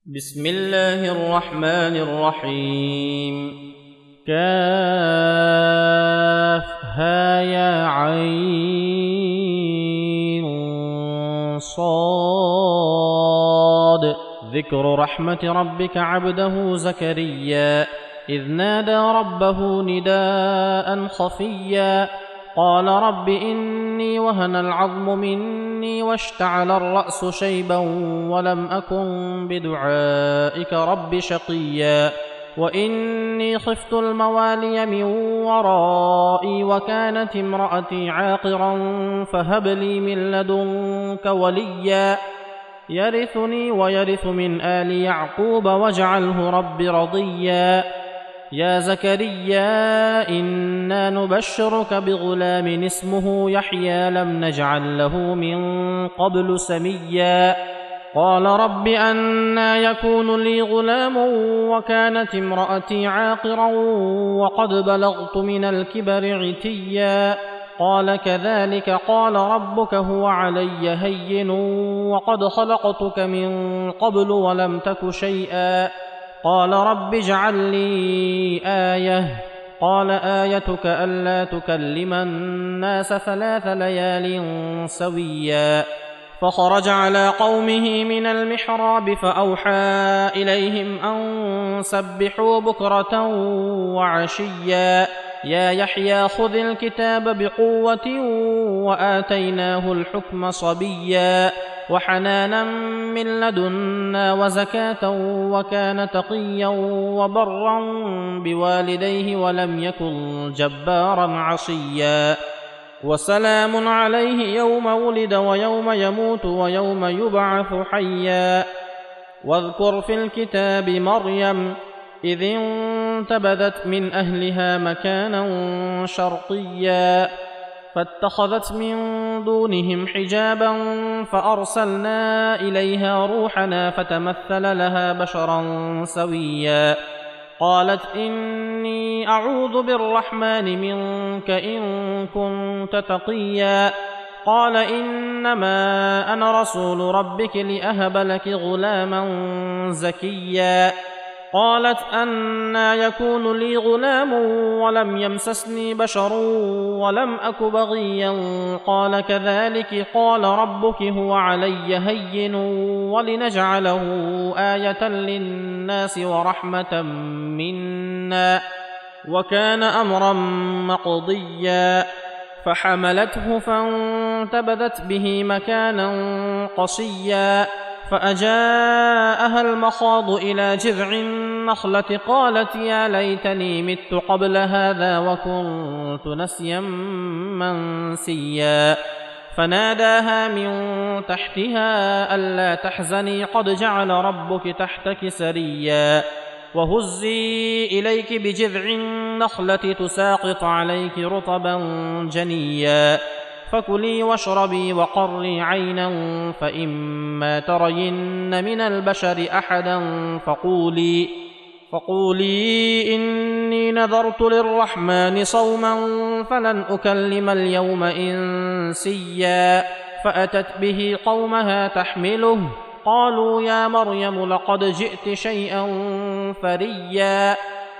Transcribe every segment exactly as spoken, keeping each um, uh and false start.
بسم الله الرحمن الرحيم. كافها يا عين صاد. ذكر رحمة ربك عبده زكريا إذ نادى ربه نداء خفيا قال رب إني وهن العظم مني واشتعل الرأس شيبا ولم أكن بدعائك رب شقيا وإني خفت الموالي من ورائي وكانت امرأتي عاقرا فهب لي من لدنك وليا يرثني ويرث من آل يعقوب واجعله رب رضيا يا زكريا إنا نبشرك بغلام اسمه يحيى لم نجعل له من قبل سميا قال رب أنى يكون لي غلام وكانت امرأتي عاقرا وقد بلغت من الكبر عتيا قال كذلك قال ربك هو علي هين وقد خلقتك من قبل ولم تك شيئا قال رب اجعل لي آية قال آيتك ألا تكلم الناس ثلاث ليال سويا فخرج على قومه من المحراب فأوحى إليهم أن سبحوا بكرة وعشيا يا يحيى خذ الكتاب بقوة وآتيناه الحكم صبيا وحنانا من لدنا وزكاة وكان تقيا وبرا بوالديه ولم يكن جبارا عصيا وسلام عليه يوم ولد ويوم يموت ويوم يبعث حيا واذكر في الكتاب مريم إذ انتبذت من أهلها مكانا شرقيا فاتخذت من دونهم حجابا فأرسلنا إليها روحنا فتمثل لها بشرا سويا قالت إني أعوذ بالرحمن منك إن كنت تقيا قال إنما أنا رسول ربك لأهب لك غلاما زكيا قالت أنى يكون لي غلام ولم يمسسني بشر ولم أك بغيا قال كذلك قال ربك هو علي هين ولنجعله آية للناس ورحمة منا وكان أمرا مقضيا فحملته فانتبذت به مكانا قصيا فأجاءها المخاض إلى جذع النخلة قالت يا ليتني مت قبل هذا وكنت نسيا منسيا فناداها من تحتها ألا تحزني قد جعل ربك تحتك سريا وهزي إليك بجذع النخلة تساقط عليك رطبا جنيا فكلي واشربي وقري عينا فإما ترين من البشر أحدا فقولي فقولي إني نذرت للرحمن صوما فلن أكلم اليوم إنسيا فأتت به قومها تحمله قالوا يا مريم لقد جئت شيئا فريا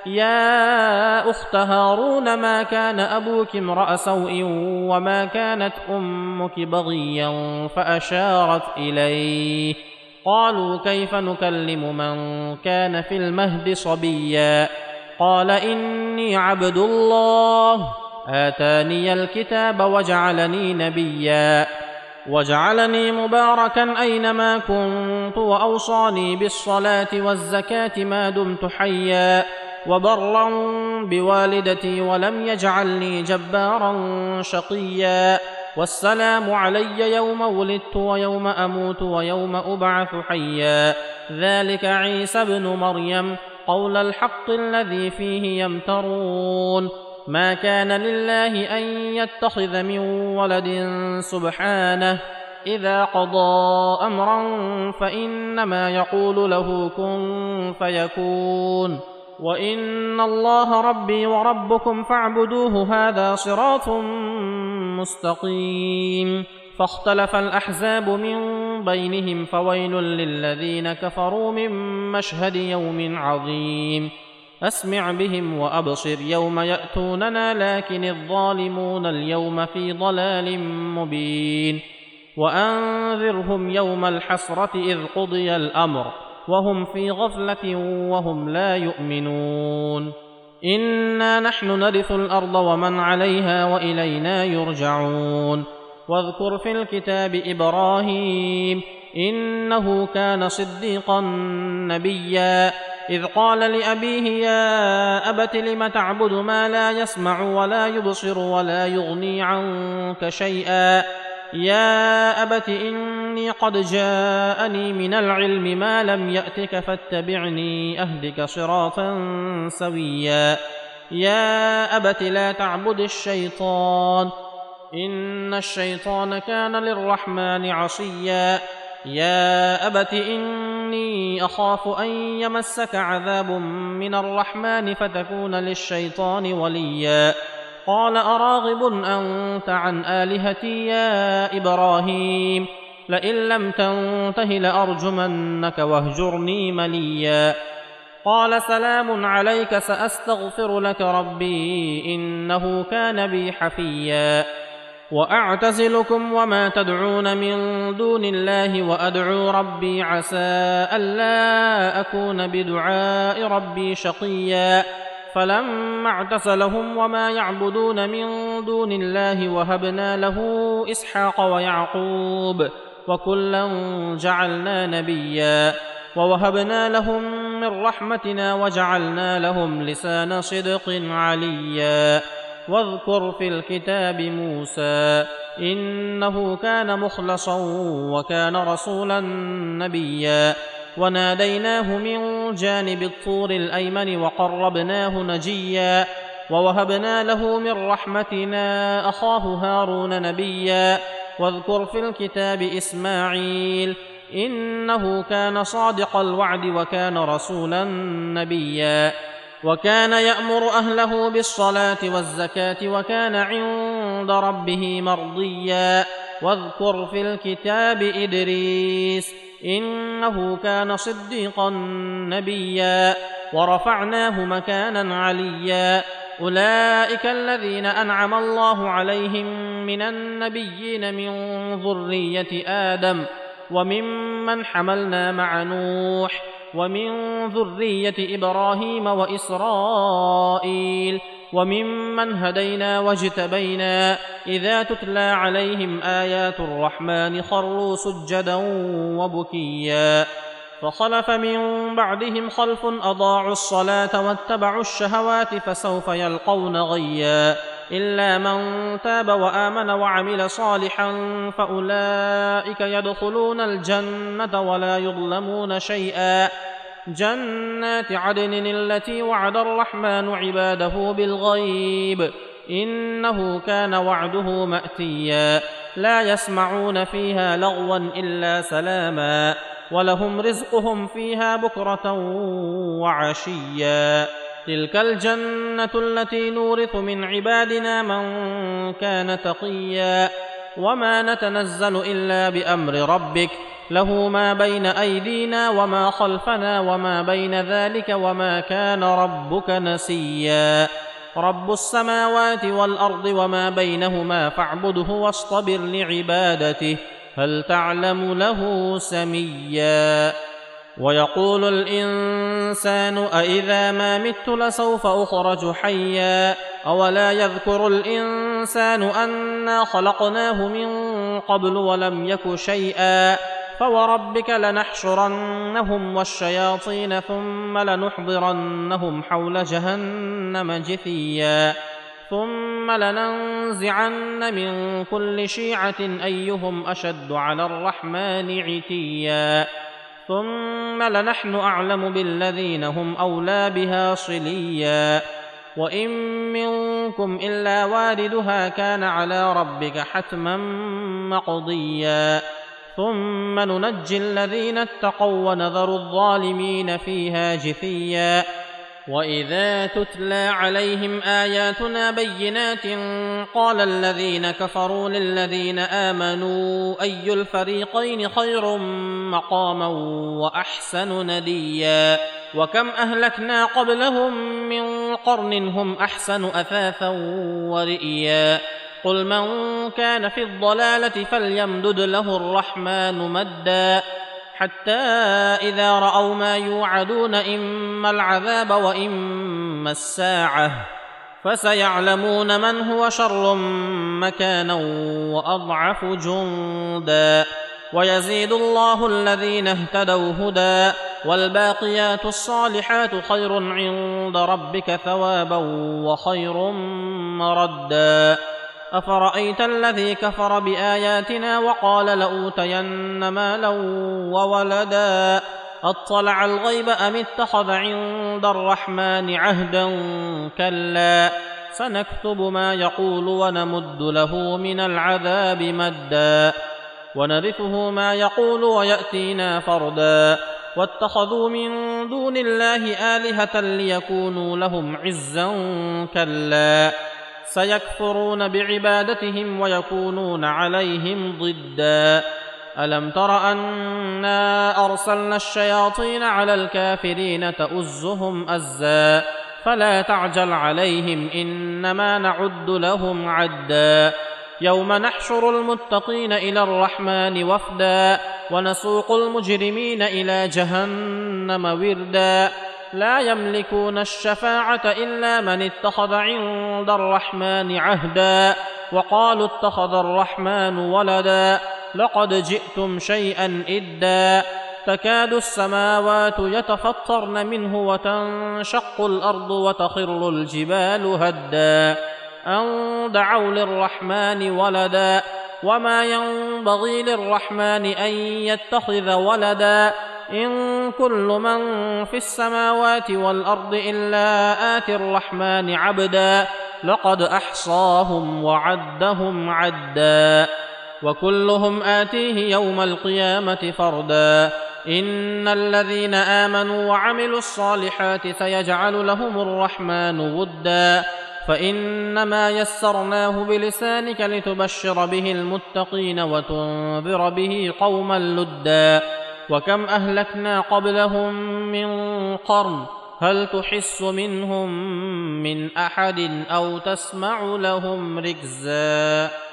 يا أخت هارون ما كان أبوك امرأ سوء وما كانت أمك بغيا فأشارت إليه قالوا كيف نكلم من كان في المهد صبيا قال إني عبد الله آتاني الكتاب وجعلني نبيا وجعلني مباركا أينما كنت وأوصاني بالصلاة والزكاة ما دمت حيا وبرا بوالدتي ولم يجعلني جبارا شقيا والسلام علي يوم ولدت ويوم أموت ويوم أبعث حيا ذلك عيسى ابن مريم قول الحق الذي فيه يمترون ما كان لله أن يتخذ من ولد سبحانه إذا قضى أمرا فإنما يقول له كن فيكون وإن الله ربي وربكم فاعبدوه هذا صراط مستقيم فاختلف الأحزاب من بينهم فويل للذين كفروا من مشهد يوم عظيم أسمع بهم وأبصر يوم يأتوننا لكن الظالمون اليوم في ضلال مبين وأنذرهم يوم الحسرة إذ قضي الأمر وهم في غفلة وهم لا يؤمنون إنا نحن نرث الأرض ومن عليها وإلينا يرجعون واذكر في الكتاب إبراهيم إنه كان صديقا نبيا إذ قال لأبيه يا أبت لم تعبد ما لا يسمع ولا يبصر ولا يغني عنك شيئا يا أبت إني قد جاءني من العلم ما لم يأتك فاتبعني أهدك صراطا سويا يا أبت لا تعبد الشيطان إن الشيطان كان للرحمن عصيا يا أبت إني أخاف أن يمسك عذاب من الرحمن فتكون للشيطان وليا قال أراغب أنت عن آلهتي يا إبراهيم لئن لم تنته لأرجمنك واهجرني مليا قال سلام عليك سأستغفر لك ربي إنه كان بي حفيا وأعتزلكم وما تدعون من دون الله وأدعو ربي عسى ألا أكون بدعاء ربي شقيا فلما اعتزلهم وما يعبدون من دون الله وهبنا له إسحاق ويعقوب وكلا جعلنا نبيا ووهبنا لهم من رحمتنا وجعلنا لهم لسان صدق عليا واذكر في الكتاب موسى إنه كان مخلصا وكان رسولا نبيا وناديناه من جانب الطور الأيمن وقربناه نجيا ووهبنا له من رحمتنا أخاه هارون نبيا واذكر في الكتاب إسماعيل إنه كان صادق الوعد وكان رسولا نبيا وكان يأمر أهله بالصلاة والزكاة وكان عند ربه مرضيا واذكر في الكتاب إدريس إنه كان صديقا نبيا ورفعناه مكانا عليا أولئك الذين أنعم الله عليهم من النبيين من ذرية آدم وممن حملنا مع نوح ومن ذرية إبراهيم وإسرائيل وممن هدينا واجتبينا إذا تتلى عليهم آيات الرحمن خروا سجدا وبكيا فخلف من بعدهم خلف أضاعوا الصلاة واتبعوا الشهوات فسوف يلقون غيا إلا من تاب وآمن وعمل صالحا فأولئك يدخلون الجنة ولا يظلمون شيئا جنات عدن التي وعد الرحمن عباده بالغيب إنه كان وعده مأتيا لا يسمعون فيها لغوا إلا سلاما ولهم رزقهم فيها بكرة وعشيا تلك الجنة التي نورث من عبادنا من كان تقيا وما نتنزل إلا بأمر ربك له ما بين أيدينا وما خلفنا وما بين ذلك وما كان ربك نسيا رب السماوات والأرض وما بينهما فاعبده واصطبر لعبادته هل تعلم له سميا ويقول الإنسان أإذا ما مت لسوف أخرج حيا أولا يذكر الإنسان أنا خلقناه من قبل ولم يك شيئا فوربك لنحشرنهم والشياطين ثم لنحضرنهم حول جهنم جثيا ثم لننزعن من كل شيعة أيهم أشد على الرحمن عتيا ثم لنحن أعلم بالذين هم أولى بها صليا وإن منكم إلا واردها كان على ربك حتما مقضيا ثم ننجي الذين اتقوا ونذر الظالمين فيها جثيا وإذا تتلى عليهم آياتنا بينات قال الذين كفروا للذين آمنوا أي الفريقين خير مقاما وأحسن نديا وكم أهلكنا قبلهم من قرن هم أحسن أثاثا ورئيا قل من كان في الضلالة فليمدد له الرحمن مدا حتى إذا رأوا ما يوعدون إما العذاب وإما الساعة فسيعلمون من هو شر مكانا وأضعف جندا ويزيد الله الذين اهتدوا هدى والباقيات الصالحات خير عند ربك ثوابا وخير مردا أفرأيت الذي كفر بآياتنا وقال لأوتين مالا وولدا أطلع الغيب أم اتخذ عند الرحمن عهدا كلا سنكتب ما يقول ونمد له من العذاب مدا ونرثه ما يقول ويأتينا فردا واتخذوا من دون الله آلهة ليكونوا لهم عزا كلا سيكفرون بعبادتهم ويكونون عليهم ضدا ألم تر أنا أرسلنا الشياطين على الكافرين تؤزهم أزا فلا تعجل عليهم إنما نعد لهم عدا يوم نحشر المتقين إلى الرحمن وفدا ونسوق المجرمين إلى جهنم وردا لا يملكون الشفاعة إلا من اتخذ عند الرحمن عهدا وقالوا اتخذ الرحمن ولدا لقد جئتم شيئا إدا تكاد السماوات يتفطرن منه وتنشق الأرض وتخر الجبال هدا أن دعوا للرحمن ولدا وما ينبغي للرحمن أن يتخذ ولدا إن كل من في السماوات والأرض إلا آتي الرحمن عبدا لقد أحصاهم وعدهم عدا وكلهم آتيه يوم القيامة فردا إن الذين آمنوا وعملوا الصالحات سيجعل لهم الرحمن ودا فإنما يسرناه بلسانك لتبشر به المتقين وتنذر به قوما لدا وكم أهلكنا قبلهم من قرن هل تحس منهم من أحد أو تسمع لهم ركزا